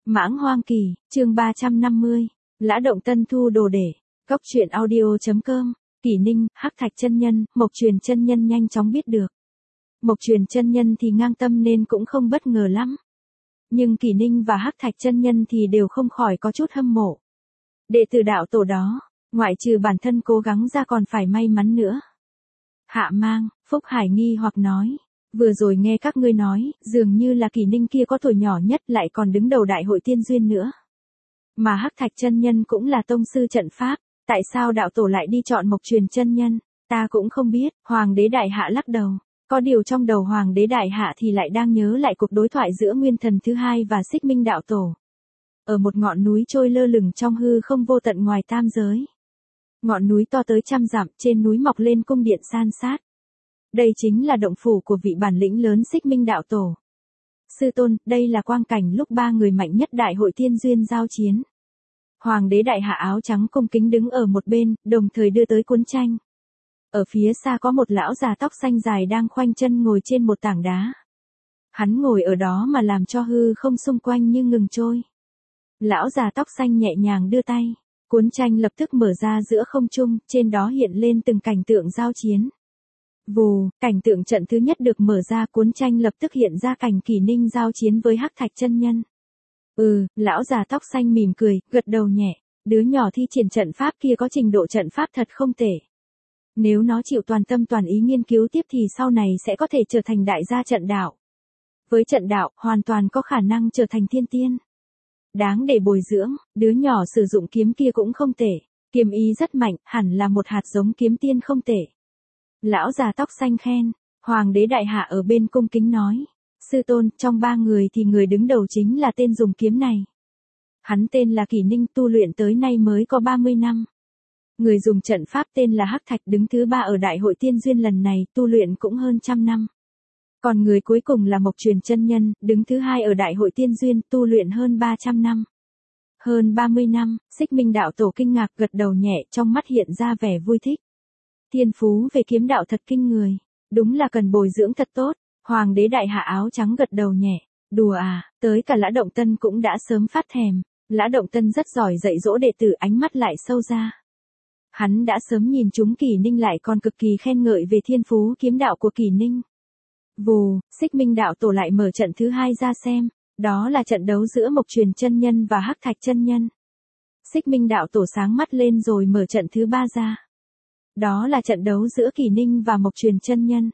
Mãng Hoang Kỳ, chương 350, Lã Động Tân thu đồ để. Góc truyện audio.com, Kỷ Ninh, Hắc Thạch chân nhân, Mộc Truyền chân nhân nhanh chóng biết được. Mộc Truyền chân nhân thì ngang tâm nên cũng không bất ngờ lắm. Nhưng Kỷ Ninh và Hắc Thạch chân nhân thì đều không khỏi có chút hâm mộ. Đệ tử đạo tổ đó, ngoại trừ bản thân cố gắng ra còn phải may mắn nữa. Hạ Mang, Phúc Hải nghi hoặc nói. Vừa rồi nghe các ngươi nói, dường như là Kỷ Ninh kia có tuổi nhỏ nhất lại còn đứng đầu đại hội tiên duyên nữa. Mà Hắc Thạch chân nhân cũng là tông sư trận pháp, tại sao đạo tổ lại đi chọn Mộc Truyền chân nhân, ta cũng không biết. Hoàng đế đại hạ lắc đầu, có điều trong đầu Hoàng đế đại hạ thì lại đang nhớ lại cuộc đối thoại giữa Nguyên Thần thứ hai và Xích Minh đạo tổ. Ở một ngọn núi trôi lơ lửng trong hư không vô tận ngoài tam giới. Ngọn núi to tới trăm dặm, trên núi mọc lên cung điện san sát. Đây chính là động phủ của vị bản lĩnh lớn Xích Minh đạo tổ. Sư tôn, đây là quang cảnh lúc ba người mạnh nhất đại hội tiên duyên giao chiến. Hoàng đế đại hạ áo trắng cung kính đứng ở một bên, đồng thời đưa tới cuốn tranh. Ở phía xa có một lão già tóc xanh dài đang khoanh chân ngồi trên một tảng đá. Hắn ngồi ở đó mà làm cho hư không xung quanh như ngừng trôi. Lão già tóc xanh nhẹ nhàng đưa tay, cuốn tranh lập tức mở ra giữa không trung, trên đó hiện lên từng cảnh tượng giao chiến. Vù, cảnh tượng trận thứ nhất được mở ra, cuốn tranh lập tức hiện ra cảnh Kỷ Ninh giao chiến với Hắc Thạch chân nhân. Lão già tóc xanh mỉm cười, gật đầu nhẹ, đứa nhỏ thi triển trận pháp kia có trình độ trận pháp thật không tệ. Nếu nó chịu toàn tâm toàn ý nghiên cứu tiếp thì sau này sẽ có thể trở thành đại gia trận đạo. Với trận đạo, hoàn toàn có khả năng trở thành thiên tiên. Đáng để bồi dưỡng, đứa nhỏ sử dụng kiếm kia cũng không tệ, kiếm ý rất mạnh, hẳn là một hạt giống kiếm tiên không tệ. Lão già tóc xanh khen, Hoàng đế đại hạ ở bên cung kính nói, sư tôn, trong ba người thì người đứng đầu chính là tên dùng kiếm này. Hắn tên là Kỷ Ninh, tu luyện tới nay mới có 30 năm. Người dùng trận pháp tên là Hắc Thạch đứng thứ ba ở đại hội tiên duyên lần này, tu luyện cũng hơn 100 năm. Còn người cuối cùng là Mộc Truyền chân nhân, đứng thứ hai ở đại hội tiên duyên, tu luyện hơn 300 năm. Hơn 30 năm, Xích Minh đạo tổ kinh ngạc gật đầu nhẹ, trong mắt hiện ra vẻ vui thích. Thiên phú về kiếm đạo thật kinh người, đúng là cần bồi dưỡng thật tốt. Hoàng đế đại hạ áo trắng gật đầu nhẹ, đùa à, tới cả Lã Động Tân cũng đã sớm phát thèm. Lã Động Tân rất giỏi dạy dỗ đệ tử, ánh mắt lại sâu ra. Hắn đã sớm nhìn chúng Kỷ Ninh lại còn cực kỳ khen ngợi về thiên phú kiếm đạo của Kỷ Ninh. Vù, Xích Minh đạo tổ lại mở trận thứ hai ra xem, đó là trận đấu giữa Mộc Truyền chân nhân và Hắc Thạch chân nhân. Xích Minh đạo tổ sáng mắt lên rồi mở trận thứ ba ra. Đó là trận đấu giữa Kỷ Ninh và Mộc Truyền chân nhân.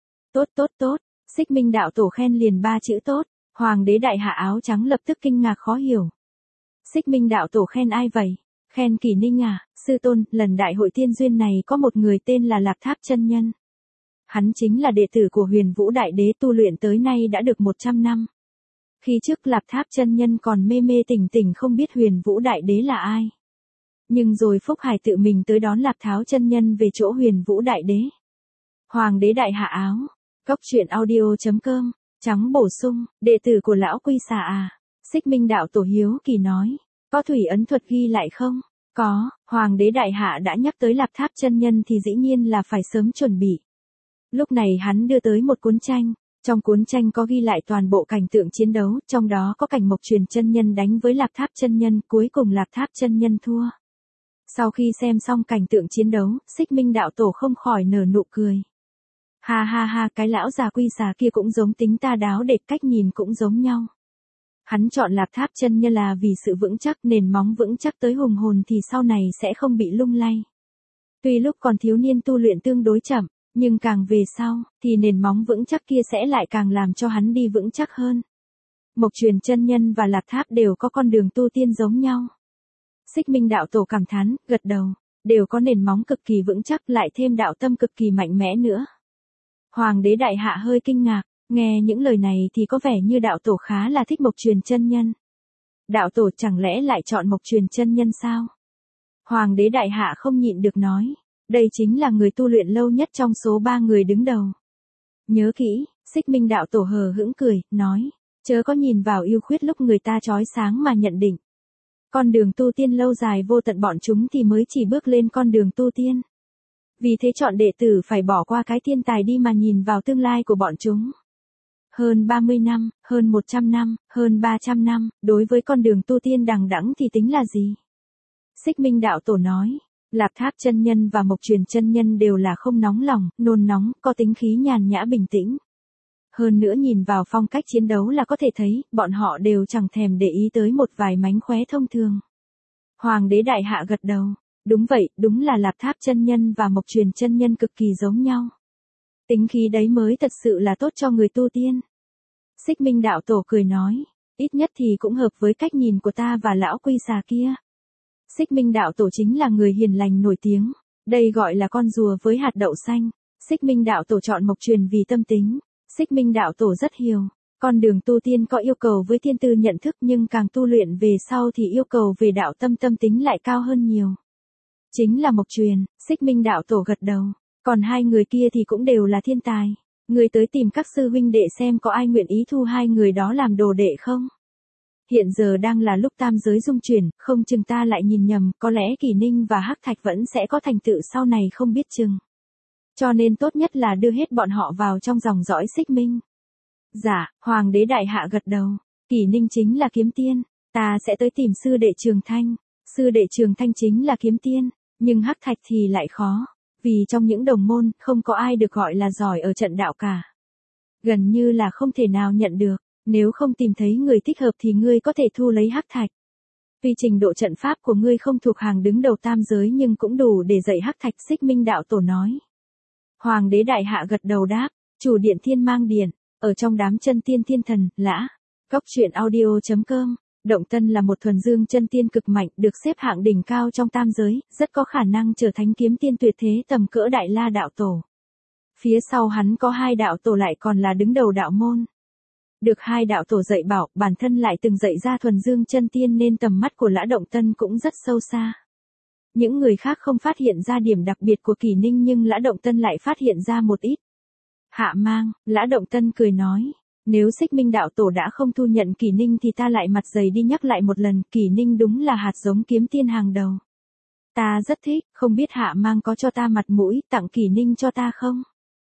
Tốt, Xích Minh đạo tổ khen liền 3 chữ tốt. Hoàng đế đại hạ áo trắng lập tức kinh ngạc khó hiểu. Xích Minh đạo tổ khen ai vậy? Khen Kỷ Ninh à? Sư tôn, lần đại hội tiên duyên này có một người tên là Lạc Tháp chân nhân. Hắn chính là đệ tử của Huyền Vũ Đại Đế, tu luyện tới nay đã được 100 năm. Khi trước Lạc Tháp chân nhân còn mê mê tỉnh tỉnh không biết Huyền Vũ Đại Đế là ai. Nhưng rồi Phúc Hải tự mình tới đón Lạc Tháo chân nhân về chỗ Huyền Vũ Đại Đế. Hoàng đế đại hạ áo. Góc truyện audio.com, trắng bổ sung, đệ tử của lão Quy Xà à? Xích Minh đạo tổ hiếu kỳ nói, có thủy ấn thuật ghi lại không? Có, Hoàng đế đại hạ đã nhắc tới Lạc Tháp chân nhân thì dĩ nhiên là phải sớm chuẩn bị. Lúc này hắn đưa tới một cuốn tranh, trong cuốn tranh có ghi lại toàn bộ cảnh tượng chiến đấu, trong đó có cảnh Mộc Truyền chân nhân đánh với Lạc Tháp chân nhân, cuối cùng Lạc Tháp chân nhân thua. Sau khi xem xong cảnh tượng chiến đấu, Xích Minh đạo tổ không khỏi nở nụ cười. Ha, cái lão già Quy Xà kia cũng giống tính ta đáo để cách nhìn cũng giống nhau. Hắn chọn Lạc Tháp chân nhân là vì sự vững chắc, nền móng vững chắc tới hùng hồn thì sau này sẽ không bị lung lay. Tuy lúc còn thiếu niên tu luyện tương đối chậm, nhưng càng về sau, thì nền móng vững chắc kia sẽ lại càng làm cho hắn đi vững chắc hơn. Mộc Truyền chân nhân và Lạc Tháp đều có con đường tu tiên giống nhau. Xích Minh đạo tổ cảm thán, gật đầu, đều có nền móng cực kỳ vững chắc lại thêm đạo tâm cực kỳ mạnh mẽ nữa. Hoàng đế đại hạ hơi kinh ngạc, nghe những lời này thì có vẻ như đạo tổ khá là thích Mộc Truyền chân nhân. Đạo tổ chẳng lẽ lại chọn Mộc Truyền chân nhân sao? Hoàng đế đại hạ không nhịn được nói, đây chính là người tu luyện lâu nhất trong số 3 người đứng đầu. Nhớ kỹ, Xích Minh đạo tổ hờ hững cười, nói, chớ có nhìn vào ưu khuyết lúc người ta chói sáng mà nhận định. Con đường tu tiên lâu dài vô tận bọn chúng thì mới chỉ bước lên con đường tu tiên. Vì thế chọn đệ tử phải bỏ qua cái thiên tài đi mà nhìn vào tương lai của bọn chúng. Hơn 30 năm, hơn 100 năm, hơn 300 năm, đối với con đường tu tiên đằng đẵng thì tính là gì? Xích Minh đạo tổ nói, Lạp Tháp chân nhân và Mộc Truyền chân nhân đều là không nóng lòng, nôn nóng, có tính khí nhàn nhã bình tĩnh. Hơn nữa nhìn vào phong cách chiến đấu là có thể thấy, bọn họ đều chẳng thèm để ý tới một vài mánh khóe thông thường. Hoàng đế đại hạ gật đầu, đúng vậy, đúng là Lạp Tháp chân nhân và Mộc Truyền chân nhân cực kỳ giống nhau. Tính khí đấy mới thật sự là tốt cho người tu tiên. Xích Minh đạo tổ cười nói, ít nhất thì cũng hợp với cách nhìn của ta và lão quy xà kia. Xích Minh đạo tổ chính là người hiền lành nổi tiếng, đây gọi là con rùa với hạt đậu xanh. Xích Minh đạo tổ chọn Mộc Truyền vì tâm tính. Xích Minh đạo tổ rất hiểu, con đường tu tiên có yêu cầu với thiên tư nhận thức nhưng càng tu luyện về sau thì yêu cầu về đạo tâm tâm tính lại cao hơn nhiều. Chính là Mộc Truyền, Xích Minh đạo tổ gật đầu, còn hai người kia thì cũng đều là thiên tài. Người tới tìm các sư huynh đệ xem có ai nguyện ý thu hai người đó làm đồ đệ không? Hiện giờ đang là lúc tam giới dung chuyển, không chừng ta lại nhìn nhầm, có lẽ Kỷ Ninh và Hắc Thạch vẫn sẽ có thành tựu sau này không biết chừng. Cho nên tốt nhất là đưa hết bọn họ vào trong dòng dõi Xích Minh. Dạ, Hoàng đế đại hạ gật đầu, Kỷ Ninh chính là kiếm tiên, ta sẽ tới tìm sư đệ Trường Thanh. Sư đệ Trường Thanh chính là kiếm tiên, nhưng Hắc Thạch thì lại khó, vì trong những đồng môn không có ai được gọi là giỏi ở trận đạo cả. Gần như là không thể nào nhận được, nếu không tìm thấy người thích hợp thì ngươi có thể thu lấy Hắc Thạch. Tuy trình độ trận pháp của ngươi không thuộc hàng đứng đầu tam giới nhưng cũng đủ để dạy Hắc Thạch. Xích Minh đạo tổ nói. Hoàng đế đại hạ gật đầu đáp, chủ điện Thiên Mang Điện, ở trong đám chân tiên thiên thần, lã. Cóc truyện audio.com, Động Tân là một thuần dương chân tiên cực mạnh, được xếp hạng đỉnh cao trong tam giới, rất có khả năng trở thành kiếm tiên tuyệt thế tầm cỡ Đại La đạo tổ. Phía sau hắn có hai đạo tổ lại còn là đứng đầu đạo môn. Được hai đạo tổ dạy bảo, bản thân lại từng dạy ra thuần dương chân tiên nên tầm mắt của Lã Động Tân cũng rất sâu xa. Những người khác không phát hiện ra điểm đặc biệt của Kỷ Ninh nhưng Lã Động Tân lại phát hiện ra một ít. Hạ mang, Lã Động Tân cười nói, nếu Xích Minh đạo tổ đã không thu nhận Kỷ Ninh thì ta lại mặt dày đi nhắc lại một lần, Kỷ Ninh đúng là hạt giống kiếm tiên hàng đầu. Ta rất thích, không biết Hạ mang có cho ta mặt mũi tặng Kỷ Ninh cho ta không?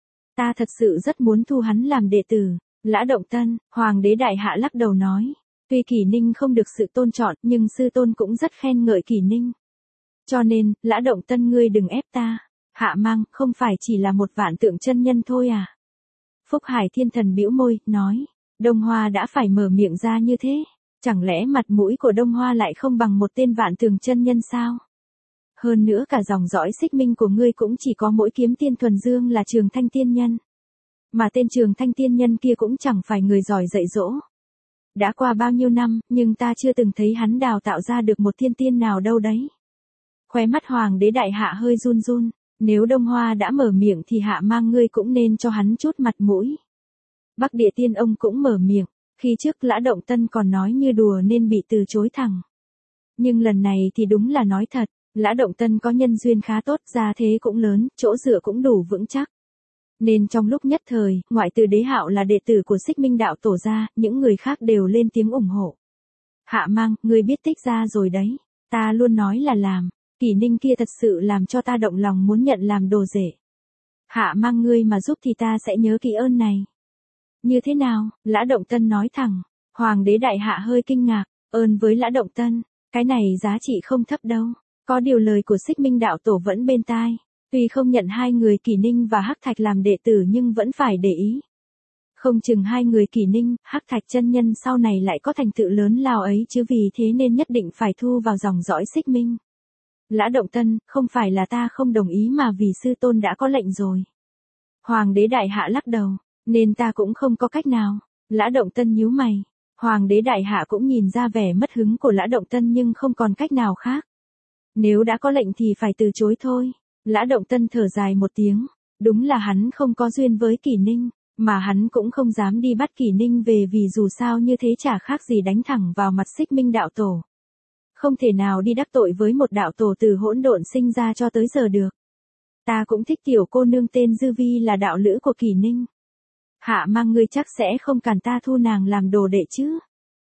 Ta thật sự rất muốn thu hắn làm đệ tử. Lã Động Tân, Hoàng đế đại hạ lắc đầu nói, tuy Kỷ Ninh không được sự tôn trọng nhưng sư tôn cũng rất khen ngợi Kỷ Ninh. Cho nên, Lã Động Tân ngươi đừng ép ta. Hạ mang, không phải chỉ là một vạn tượng chân nhân thôi à? Phúc Hải Thiên Thần bĩu môi, nói, Đông Hoa đã phải mở miệng ra như thế, chẳng lẽ mặt mũi của Đông Hoa lại không bằng một tên vạn tượng chân nhân sao? Hơn nữa cả dòng dõi Xích Minh của ngươi cũng chỉ có mỗi kiếm tiên thuần dương là Trường Thanh tiên nhân. Mà tên Trường Thanh tiên nhân kia cũng chẳng phải người giỏi dạy dỗ. Đã qua bao nhiêu năm, nhưng ta chưa từng thấy hắn đào tạo ra được một thiên tiên nào đâu đấy. Khóe mắt Hoàng đế đại hạ hơi run run, nếu Đông Hoa đã mở miệng thì Hạ mang ngươi cũng nên cho hắn chút mặt mũi. Bắc Địa Tiên ông cũng mở miệng, khi trước Lã Động Tân còn nói như đùa nên bị từ chối thẳng. Nhưng lần này thì đúng là nói thật, Lã Động Tân có nhân duyên khá tốt, gia thế cũng lớn, chỗ dựa cũng đủ vững chắc. Nên trong lúc nhất thời, ngoại trừ Đế Hạo là đệ tử của Xích Minh đạo tổ ra, những người khác đều lên tiếng ủng hộ. Hạ mang, ngươi biết tích ra rồi đấy, ta luôn nói là làm, Kỷ Ninh kia thật sự làm cho ta động lòng muốn nhận làm đồ rể. Hạ mang ngươi mà giúp thì ta sẽ nhớ kỹ ơn này. Như thế nào? Lã Động Tân nói thẳng. Hoàng đế đại hạ hơi kinh ngạc, ơn với Lã Động Tân, cái này giá trị không thấp đâu. Có điều lời của Xích Minh đạo tổ vẫn bên tai. Tuy không nhận hai người Kỷ Ninh và Hắc Thạch làm đệ tử nhưng vẫn phải để ý. Không chừng hai người Kỷ Ninh, Hắc Thạch chân nhân sau này lại có thành tựu lớn lao ấy chứ, vì thế nên nhất định phải thu vào dòng dõi Xích Minh. Lã Động Tân, không phải là ta không đồng ý mà vì sư tôn đã có lệnh rồi. Hoàng đế đại hạ lắc đầu, nên ta cũng không có cách nào. Lã Động Tân nhíu mày. Hoàng đế đại hạ cũng nhìn ra vẻ mất hứng của Lã Động Tân nhưng không còn cách nào khác. Nếu đã có lệnh thì phải từ chối thôi. Lã Động Tân thở dài một tiếng, đúng là hắn không có duyên với Kỷ Ninh, mà hắn cũng không dám đi bắt Kỷ Ninh về vì dù sao như thế chả khác gì đánh thẳng vào mặt Xích Minh đạo tổ. Không thể nào đi đắc tội với một đạo tổ từ hỗn độn sinh ra cho tới giờ được. Ta cũng thích tiểu cô nương tên Dư Vi là đạo lữ của Kỷ Ninh. Hạ mang ngươi chắc sẽ không cản ta thu nàng làm đồ đệ chứ.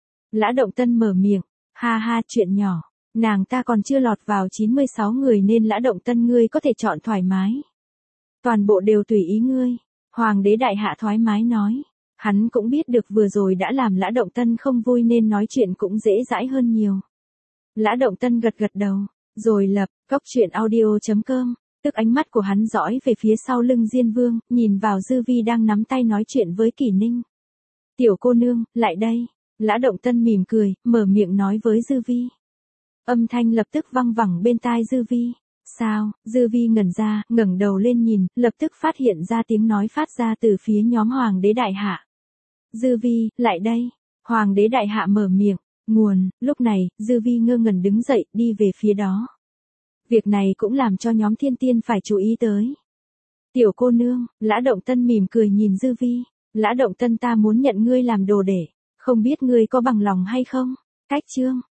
Lã Động Tân mở miệng, ha ha chuyện nhỏ. Nàng ta còn chưa lọt vào 96 người nên Lã Động Tân ngươi có thể chọn thoải mái. Toàn bộ đều tùy ý ngươi. Hoàng đế đại hạ thoải mái nói. Hắn cũng biết được vừa rồi đã làm Lã Động Tân không vui nên nói chuyện cũng dễ dãi hơn nhiều. Lã Động Tân gật gật đầu, rồi lập, cốc truyện audio.com, tức ánh mắt của hắn dõi về phía sau lưng Diên Vương, nhìn vào Dư Vi đang nắm tay nói chuyện với Kỷ Ninh. Tiểu cô nương, lại đây. Lã Động Tân mỉm cười, mở miệng nói với Dư Vi. Âm thanh lập tức văng vẳng bên tai Dư Vi. Sao? Dư Vi ngẩn ra, ngẩng đầu lên nhìn, lập tức phát hiện ra tiếng nói phát ra từ phía nhóm Hoàng đế đại hạ. Dư Vi, lại đây. Hoàng đế đại hạ mở miệng. Nguồn, lúc này, Dư Vi ngơ ngẩn đứng dậy, đi về phía đó. Việc này cũng làm cho nhóm Thiên Tiên phải chú ý tới. Tiểu cô nương, Lã Động Tân mỉm cười nhìn Dư Vi. Lã Động Tân, ta muốn nhận ngươi làm đồ để, không biết ngươi có bằng lòng hay không? Cách chương